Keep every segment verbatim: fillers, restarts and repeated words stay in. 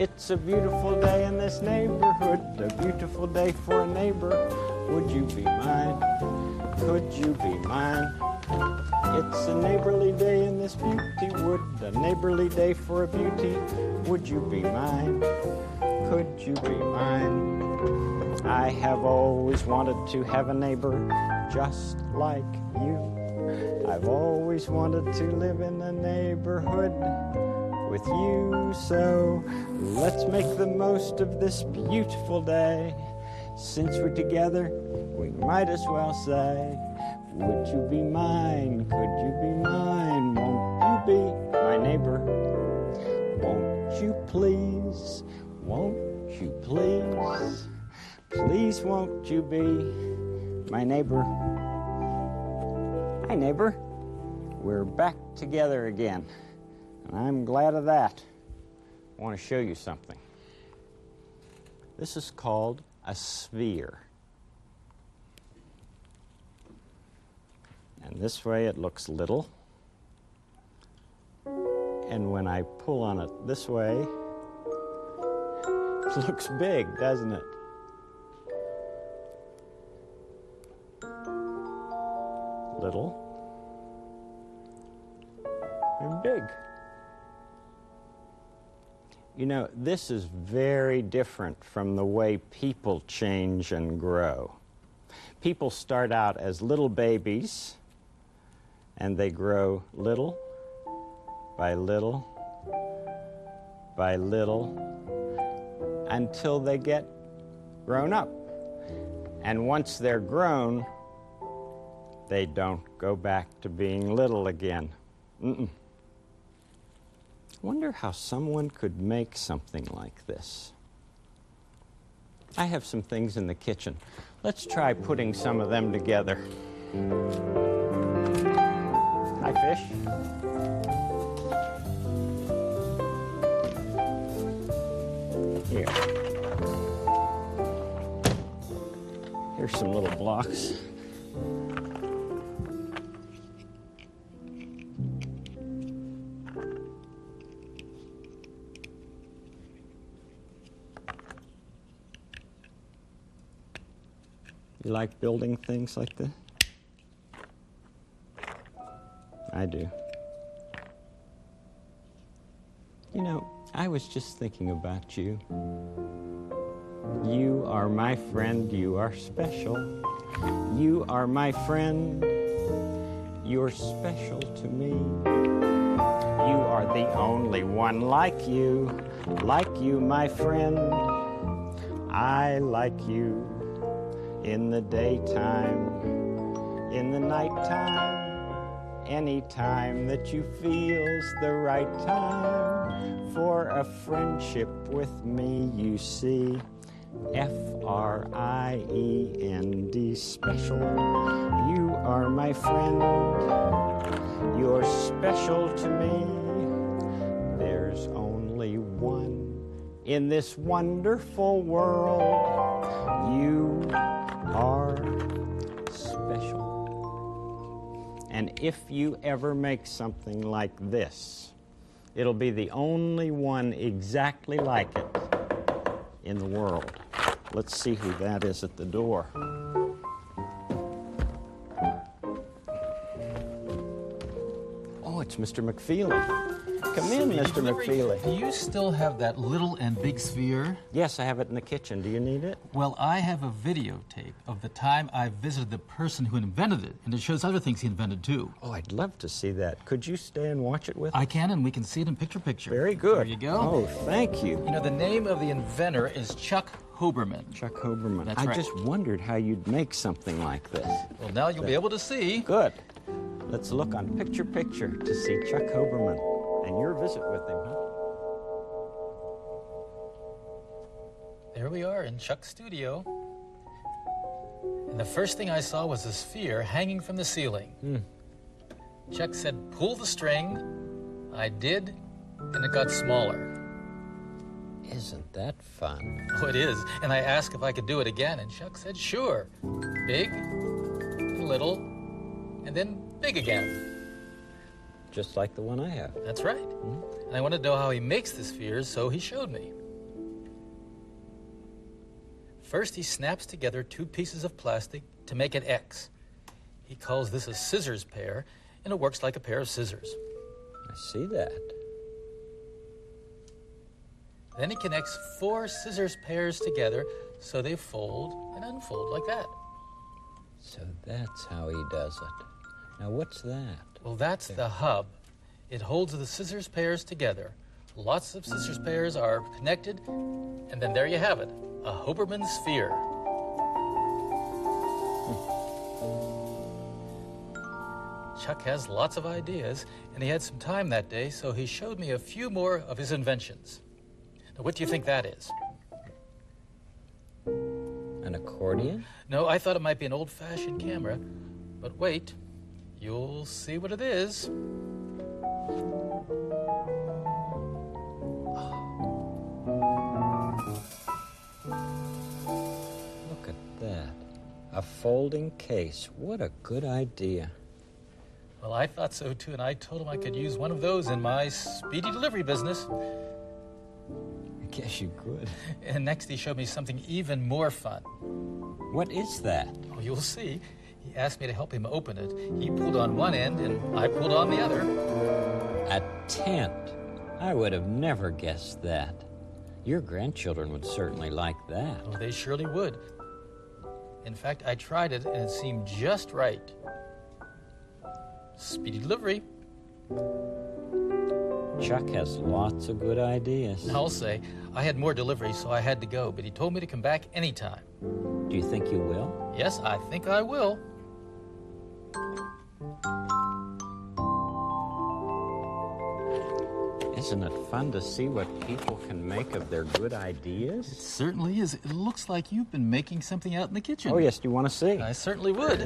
It's a beautiful day in this neighborhood, a beautiful day for a neighbor. Would you be mine? Could you be mine? It's a neighborly day in this beauty wood, a neighborly day for a beauty. Would you be mine? Could you be mine? I have always wanted to have a neighbor just like you. I've always wanted to live in a neighborhood with you. So let's make the most of this beautiful day. Since we're together, we might as well say, would you be mine? Could you be mine? Won't you be my neighbor? Won't you please? Won't you please? Please won't you be my neighbor? Hi, neighbor. We're back together again, and I'm glad of that. I want to show you something. This is called a sphere. And this way it looks little. And when I pull on it this way, it looks big, doesn't it? Little and big. You know, this is very different from the way people change and grow. People start out as little babies, and they grow little by little by little until they get grown up. And once they're grown, they don't go back to being little again. Mm-mm. Wonder how someone could make something like this. I have some things in the kitchen. Let's try putting some of them together. Hi, fish. Here. Here's some little blocks. You like building things like this? I do. You know, I was just thinking about you. You are my friend. You are special. You are my friend. You're special to me. You are the only one like you. Like you, my friend. I like you. In the daytime, in the nighttime, any time that you feel's the right time for a friendship with me, you see. F R I E N D, special. You are my friend. You're special to me. There's only one in this wonderful world. You are special. And if you ever make something like this, it'll be the only one exactly like it in the world. Let's see who that is at the door. Oh, it's Mister McFeely. Come in, Mister McFeely. Do you still have that little and big sphere? Yes, I have it in the kitchen. Do you need it? Well, I have a videotape of the time I visited the person who invented it, and it shows other things he invented, too. Oh, I'd love to see that. Could you stay and watch it with us? I can, and we can see it in picture-picture. Very good. There you go. Oh, thank you. You know, the name of the inventor is Chuck Hoberman. Chuck Hoberman. That's I right. just wondered how you'd make something like this. Well, now you'll be able to see. Good. Let's look on Picture Picture to see Chuck Hoberman and your visit with him, huh? There we are in Chuck's studio. And the first thing I saw was a sphere hanging from the ceiling. Hmm. Chuck said, pull the string. I did, and it got smaller. Isn't that fun? Oh, it is. And I asked if I could do it again, and Chuck said, sure. Big, little, and then big again. Just like the one I have. That's right. Mm-hmm. And I wanted to know how he makes the spheres, so he showed me. First, he snaps together two pieces of plastic to make an X. He calls this a scissors pair, and it works like a pair of scissors. I see that. Then he connects four scissors pairs together so they fold and unfold like that. So that's how he does it. Now, what's that? Well, that's the hub. It holds the scissors pairs together. Lots of scissors pairs are connected, and then there you have it, a Hoberman sphere. Chuck has lots of ideas, and he had some time that day, so he showed me a few more of his inventions. Now, what do you think that is? An accordion? No, I thought it might be an old-fashioned camera, but wait, you'll see what it is. Look at that. A folding case. What a good idea. Well, I thought so too, and I told him I could use one of those in my speedy delivery business. I guess you could. And next he showed me something even more fun. What is that? Oh, you'll see. He asked me to help him open it. He pulled on one end, and I pulled on the other. A tent. I would have never guessed that. Your grandchildren would certainly like that. Oh, they surely would. In fact, I tried it, and it seemed just right. Speedy delivery. Chuck has lots of good ideas. I'll say, I had more deliveries, so I had to go, but he told me to come back anytime. Do you think you will? Yes, I think I will. Isn't it fun to see what people can make of their good It ideas? certainly is. It looks like you've been making something out in the kitchen. Oh, yes. Do you want to see? I certainly would.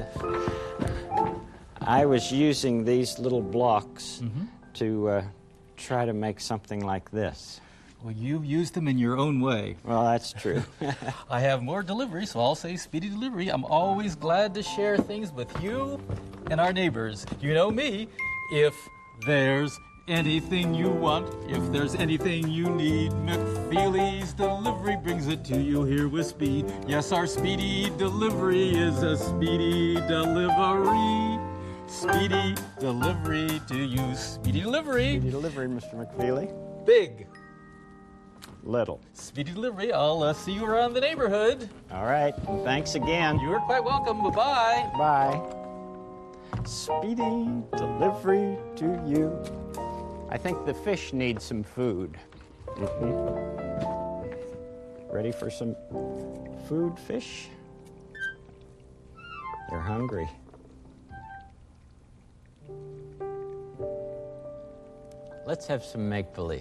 I was using these little blocks Mm-hmm. to uh, try to make something like this. Well, you've used them in your own way. Well, that's true. I have more delivery, so I'll say speedy delivery. I'm always glad to share things with you and our neighbors. You know me. If there's anything you want, if there's anything you need, McFeely's Delivery brings it to you here with speed. Yes, our speedy delivery is a speedy delivery. Speedy delivery to you. Speedy delivery. Speedy delivery, Mister McFeely. Big. Little. Speedy delivery. I'll uh, see you around the neighborhood. All right. Thanks again. You're quite welcome. Bye-bye. Bye. Speedy delivery to you. I think the fish need some food. Mm-hmm. Ready for some food, fish? They're hungry. Let's have some make-believe.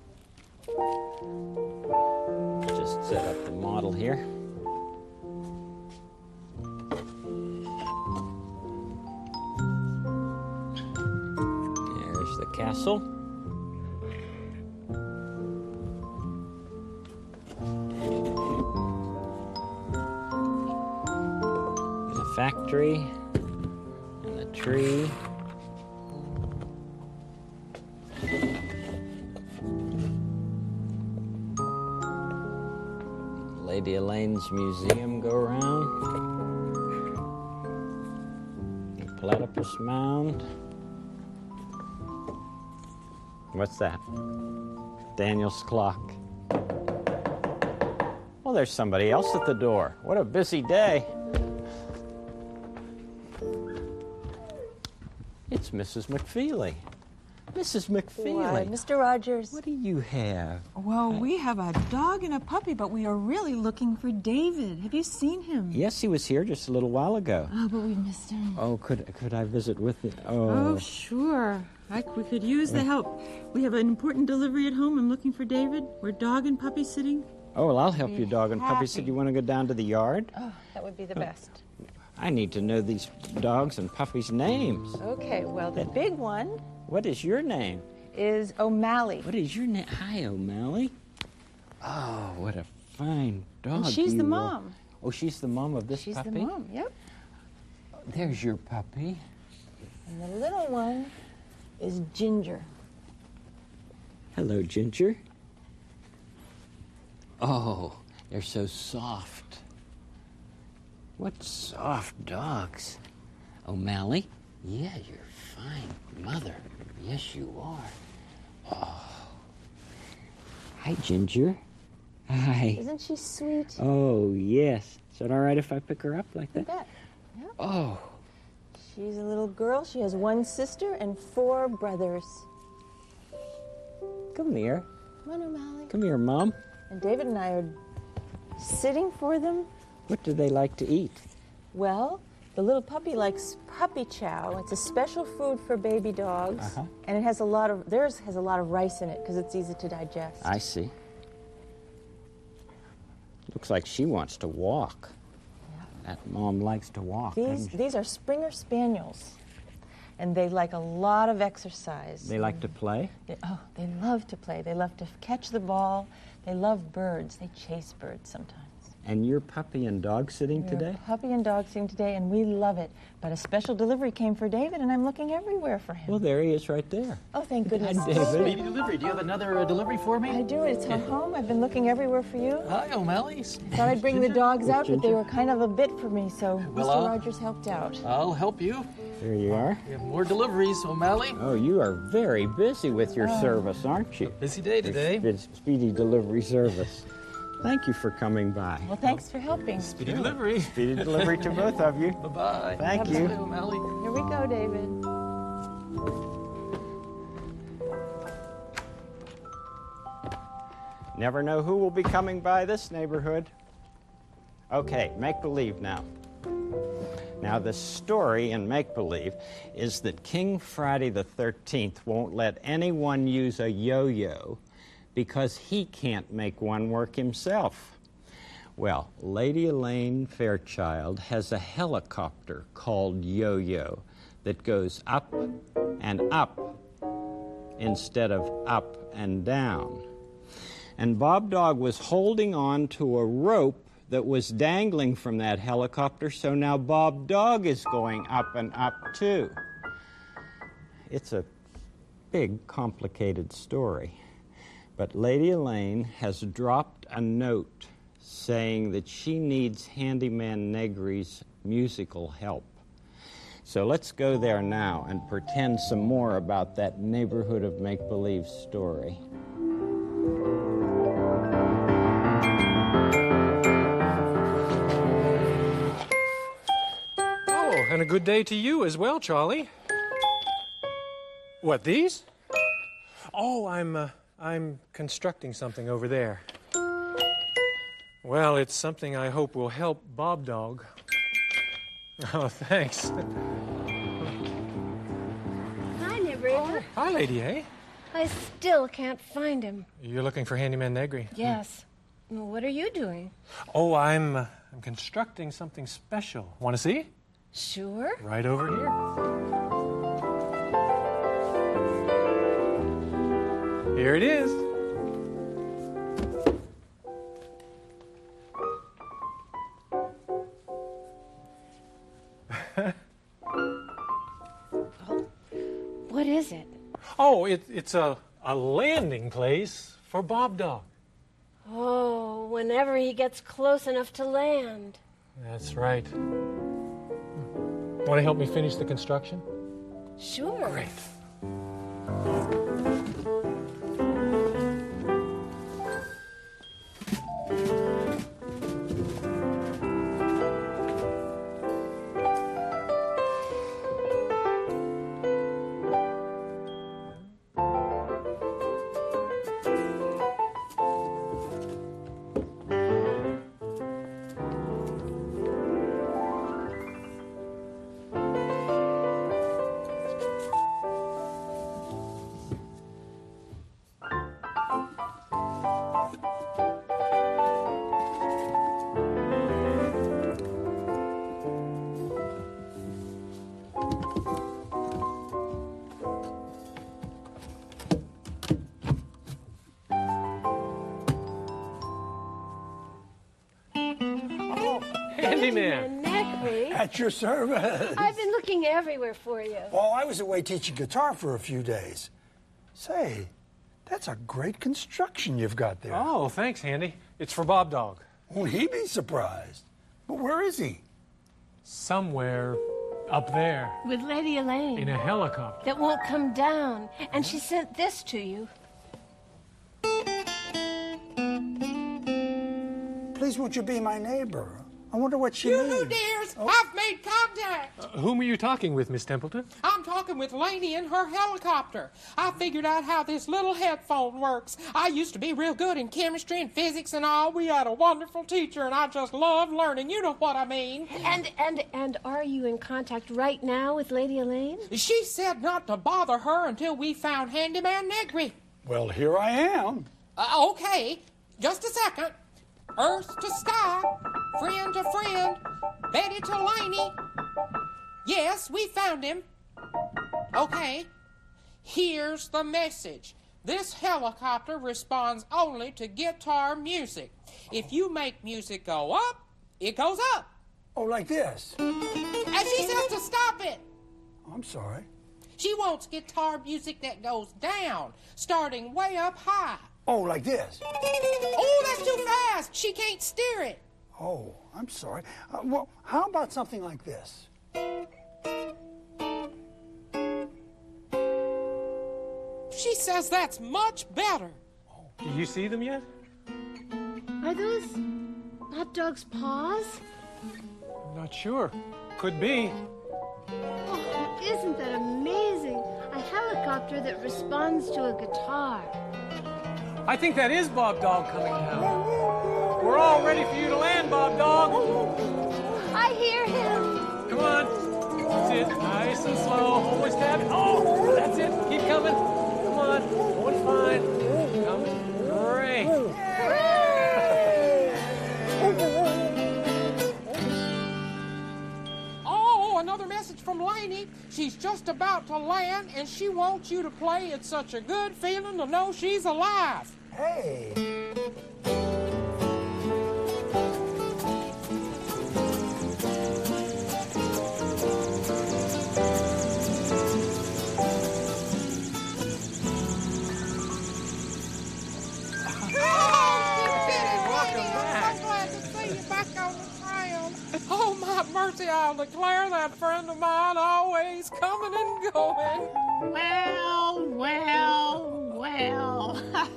Just set up the model here. There's the castle. The factory and the tree. Lady Elaine's museum go around. The platypus mound. What's that? Daniel's clock. Well, there's somebody else at the door. What a busy day. It's Missus McFeely. Missus McFeely. Why, Mister Rogers. What do you have? Well, we have a dog and a puppy, but we are really looking for David. Have you seen him? Yes, he was here just a little while ago. Oh, but we missed him. Oh, could could I visit with you? Oh, Oh, sure. I, we could use the help. We have an important delivery at home. I'm looking for David. We're dog and puppy sitting. oh well, I'll help you, dog and puppy. happy. Said you want to go down to the yard? Oh, that would be the best. I need to know these dogs and puppies' names. Okay, well, the big one What is your name? is O'Malley. What is your name? Hi, O'Malley. Oh, what a fine dog. And she's you the are. mom. Oh, she's the mom of this She's puppy? the mom, yep. There's your puppy. And the little one is Ginger. Hello, Ginger. Oh, they're so soft. What soft dogs. O'Malley? Yeah, you're a fine mother. Yes, you are. Oh. Hi, Ginger. Hi. Isn't she sweet? Oh, yes. Is it all right if I pick her up like that? You bet. Yeah. Oh. She's a little girl. She has one sister and four brothers. Come here. Come on, O'Malley. Come here, Mom. And David and I are sitting for them. What do they like to eat? Well, the little puppy likes puppy chow. It's a special food for baby dogs. Uh-huh. And it has a lot of, theirs has a lot of rice in it because it's easy to digest. I see. Looks like she wants to walk. Yeah. That Mom likes to walk. These, doesn't she? these are Springer Spaniels. And they like a lot of exercise. They like to play? They, oh, they love to play. They love to catch the ball. They love birds. They chase birds sometimes. And you're puppy and dog sitting We're today? puppy and dog sitting today, and we love it. But a special delivery came for David, and I'm looking everywhere for him. Well, there he is right there. Oh, thank goodness. Hi, David. Speedy delivery. Do you have another uh, delivery for me? I do. It's on home. I've been looking everywhere for you. Hi, O'Malley. Thought I'd bring the dogs out, but they were kind of a bit for me, so Well, Mister I'll- Rogers helped out. I'll help you. There you are. We have more deliveries, O'Malley. Oh, you are very busy with your service, aren't you? Busy day today. It's Speedy Delivery Service. Thank you for coming by. Well, thanks for helping. Speedy delivery. Speedy Delivery to both of you. Bye-bye. Thank Bye-bye, you. O'Malley. Here we go, David. Never know who will be coming by this neighborhood. Okay, make-believe now. Now, the story in make-believe is that King Friday the thirteenth won't let anyone use a yo-yo because he can't make one work himself. Well, Lady Elaine Fairchild has a helicopter called Yo-Yo that goes up and up instead of up and down. And Bob Dog was holding on to a rope that was dangling from that helicopter, so now Bob Dog is going up and up too. It's a big, complicated story. But Lady Elaine has dropped a note saying that she needs Handyman Negri's musical help. So let's go there now and pretend some more about that neighborhood of make-believe story. Oh, and a good day to you as well, Charlie. What, these? Oh, I'm, uh, I'm constructing something over there. Well, it's something I hope will help Bob Dog. Oh, thanks. Hi, Nibby. Hi, Lady A. I still can't find him. You're looking for Handyman Negri? Yes. Well, what are you doing? Oh, I'm, uh, I'm constructing something special. Want to see? Sure. Right over here. Here it is. What is it? Oh, it, it's a, a landing place for Bob Dog. Oh, whenever he gets close enough to land. That's right. Want to help me finish the construction? Sure. Great. Handyman. Neckley. At your service. I've been looking everywhere for you. Oh, I was away teaching guitar for a few days. Say, that's a great construction you've got there. Oh, thanks, Handy. It's for Bob Dog. Won't he be surprised? But where is he? Somewhere up there With Lady Elaine. in a helicopter. That won't come down. And she sent this to you. Please, would you be my neighbor? I wonder what she You needs. who dares? I've made contact. Uh, whom are you talking with, Miss Templeton? I'm talking with Lainey in her helicopter. I figured out how this little headphone works. I used to be real good in chemistry and physics and all. We had a wonderful teacher, and I just love learning. You know what I mean. And and and are you in contact right now with Lady Elaine? She said not to bother her until we found Handyman Negri. Well, here I am. Uh, okay, just a second. Earth to sky, friend to friend, Betty to Laney. Yes, we found him. Okay, here's the message. This helicopter responds only to guitar music. If you make music go up, it goes up. Oh, like this. And she says to stop it. I'm sorry. She wants guitar music that goes down, starting way up high. Oh, like this. Oh, that's too fast. She can't steer it. Oh, I'm sorry. Uh, well, how about something like this? She says that's much better. Do you see them yet? Are those Bob Dog's paws? I'm not sure. Could be. Oh, isn't that amazing? A helicopter that responds to a guitar. I think that is Bob Dog coming down. We're all ready for you to land, Bob Dog. I hear him. Come on. That's it. Nice and slow. Always tap it. Oh, that's it. Keep coming. Come on. Going fine. Coming. Great. Oh, another message from Lainey. She's just about to land, and she wants you to play It's Such a Good Feeling to Know She's Alive. Hey. Oh, my mercy, I'll declare that friend of mine always coming and going. Well, well, well.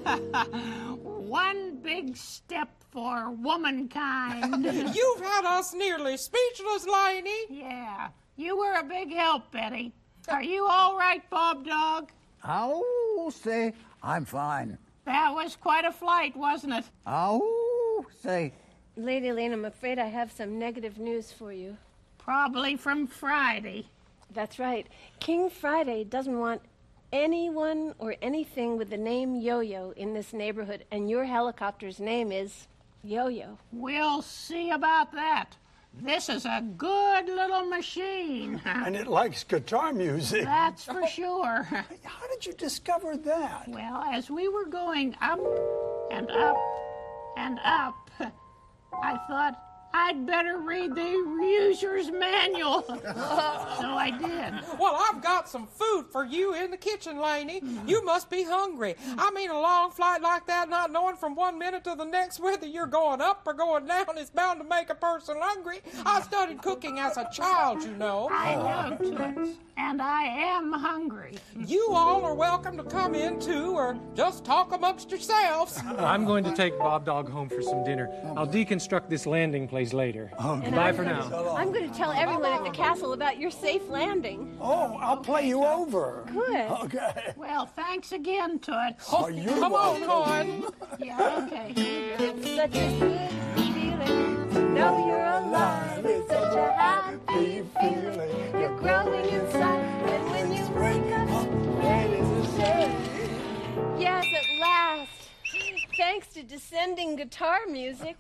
One big step for womankind. You've had us nearly speechless, Lainey. Yeah, you were a big help, Betty. Are you all right, Bob Dog? Oh, say, I'm fine. That was quite a flight, wasn't it? Oh, say. Lady Elaine, I'm afraid I have some negative news for you. Probably from Friday. That's right. King Friday doesn't want anyone or anything with the name Yo-Yo in this neighborhood, and your helicopter's name is Yo-Yo. We'll see about that. This is a good little machine. And it likes guitar music. That's for sure. How did you discover that? Well, as we were going up and up and up, I thought I'd better read the user's manual. So I did. Well, I've got some food for you in the kitchen, Lainey. You must be hungry. I mean, a long flight like that, not knowing from one minute to the next whether you're going up or going down, is bound to make a person hungry. I studied cooking as a child, you know. I know, Toots. And I am hungry. You all are welcome to come in, too, or just talk amongst yourselves. I'm going to take Bob Dog home for some dinner. I'll deconstruct this landing place later. Okay. Bye I'm for gonna- now. I'm going to tell everyone at the castle about your safe landing. Oh, I'll play you over. Good. Okay. Well, thanks again, Toots. Oh, you Come on, hon. Yeah, okay. It's such a good feeling to know you're alive. It's such a happy feeling. You're growing inside. And when you wake up, ready to say, yes, at last. Thanks to descending guitar music.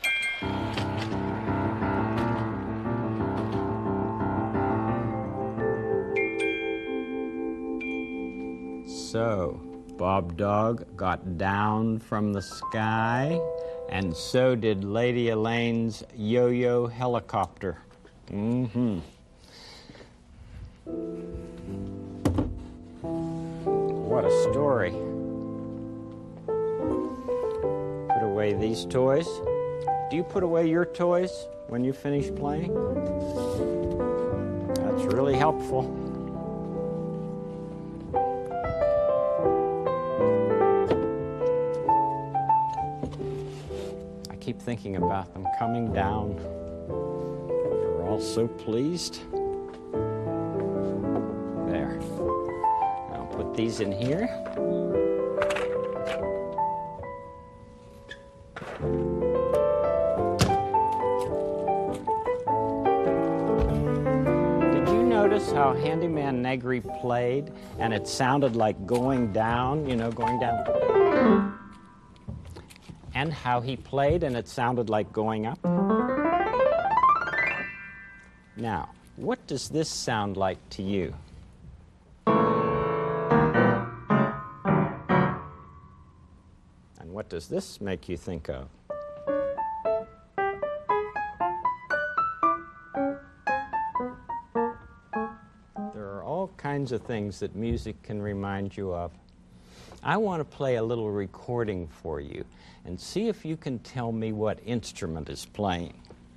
So, Bob Dog got down from the sky, and so did Lady Elaine's yo-yo helicopter. Mm-hmm. What a story. Put away these toys. Do you put away your toys? when you finish playing? That's really helpful. I keep thinking about them coming down. You're all so pleased. There. I'll put these in here. How Handyman Negri played, and it sounded like going down, you know, going down. And how he played, and it sounded like going up. Now, what does this sound like to you? And what does this make you think of? Kinds of things that music can remind you of. I want to play a little recording for you and see if you can tell me what instrument is playing.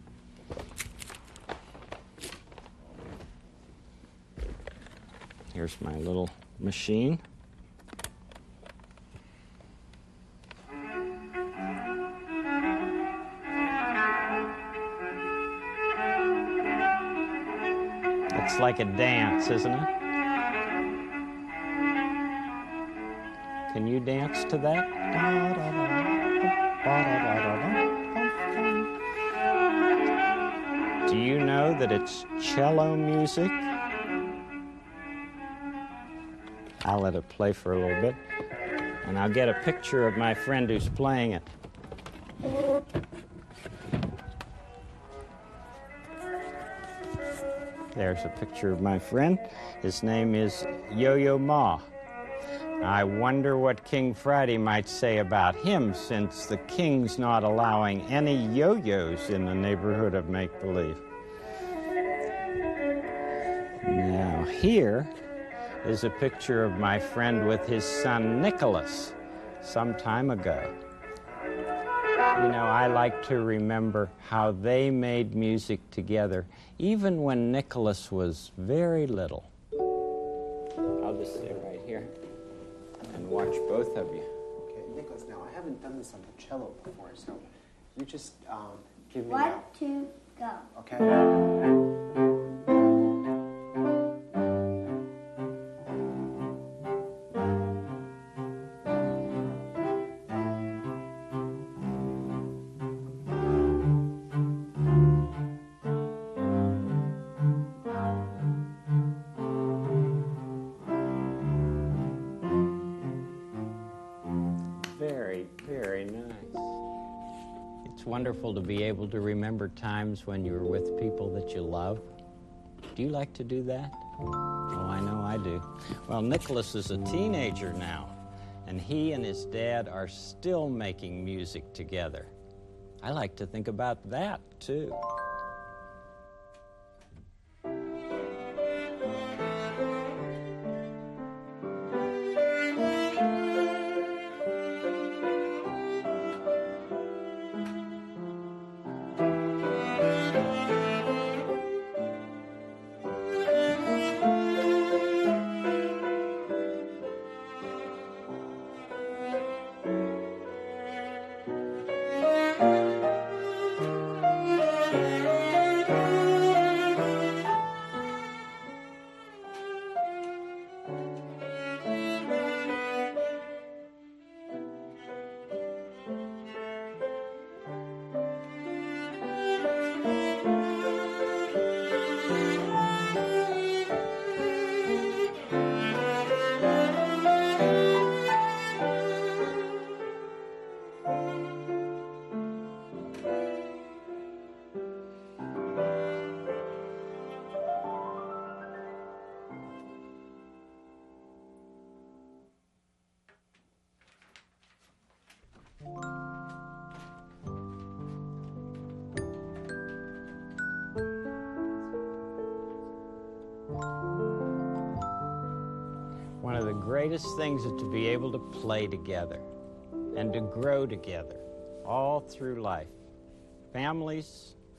Here's my little machine. It's like a dance, isn't it? Can you dance to that? Do you know that it's cello music? I'll let it play for a little bit, and I'll get a picture of my friend who's playing it. There's a picture of my friend. His name is Yo-Yo Ma. I wonder what King Friday might say about him, since the king's not allowing any yo-yos in the neighborhood of make-believe. Now, here is a picture of my friend with his son Nicholas some time ago. You know, I like to remember how they made music together, even when Nicholas was very little. I'll just stay right here and watch both of you. Okay, Nicholas, now I haven't done this on the cello before, so you just um, give me One, a... two, go. Okay. Wonderful to be able to remember times when you were with people that you love. Do you like to do that? Oh, I know I do. Well, Nicholas is a teenager now, and he and his dad are still making music together. I like to think about that, too. One of the greatest things is to be able to play together and to grow together all through life. Families,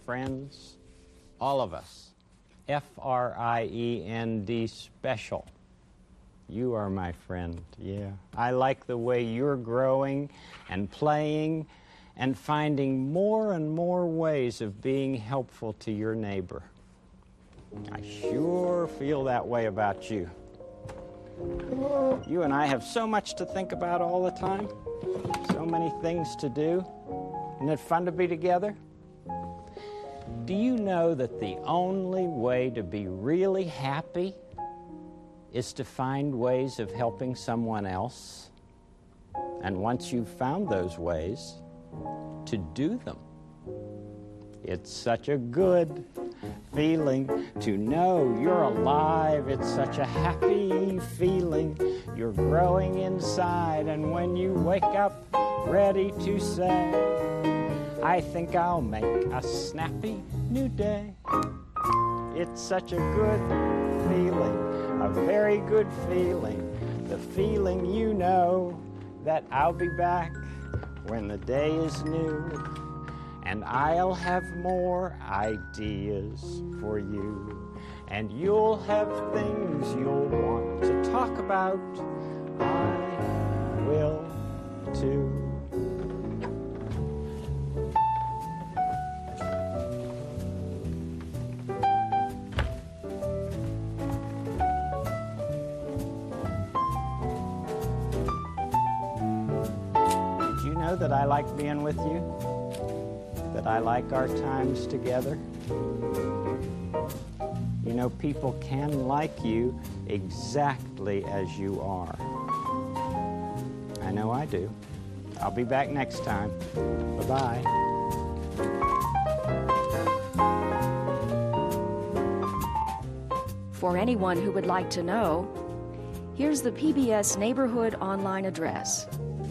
friends, all of us. F R I E N D, special. You are my friend, yeah. I like the way you're growing and playing and finding more and more ways of being helpful to your neighbor. I sure feel that way about you. You and I have so much to think about all the time, so many things to do. Isn't it fun to be together? Do you know that the only way to be really happy is to find ways of helping someone else? And once you've found those ways, to do them. It's such a good feeling to know you're alive. It's such a happy feeling. You're growing inside, and when you wake up ready to say, I think I'll make a snappy new day. It's such a good feeling, a very good feeling, the feeling you know that I'll be back when the day is new, and I'll have more ideas for you, and you'll have things you'll want to talk about. I will too. That I like being with you, that I like our times together. You know, people can like you exactly as you are. I know I do. I'll be back next time. Bye-bye. For anyone who would like to know, here's the P B S Neighborhood online address.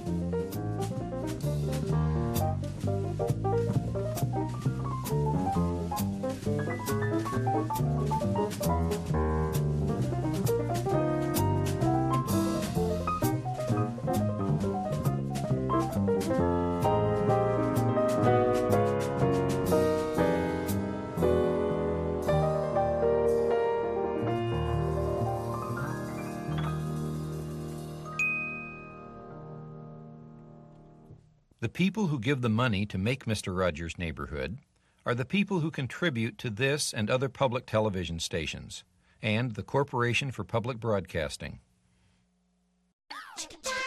The people who give the money to make Mister Rogers' Neighborhood are the people who contribute to this and other public television stations, and the Corporation for Public Broadcasting.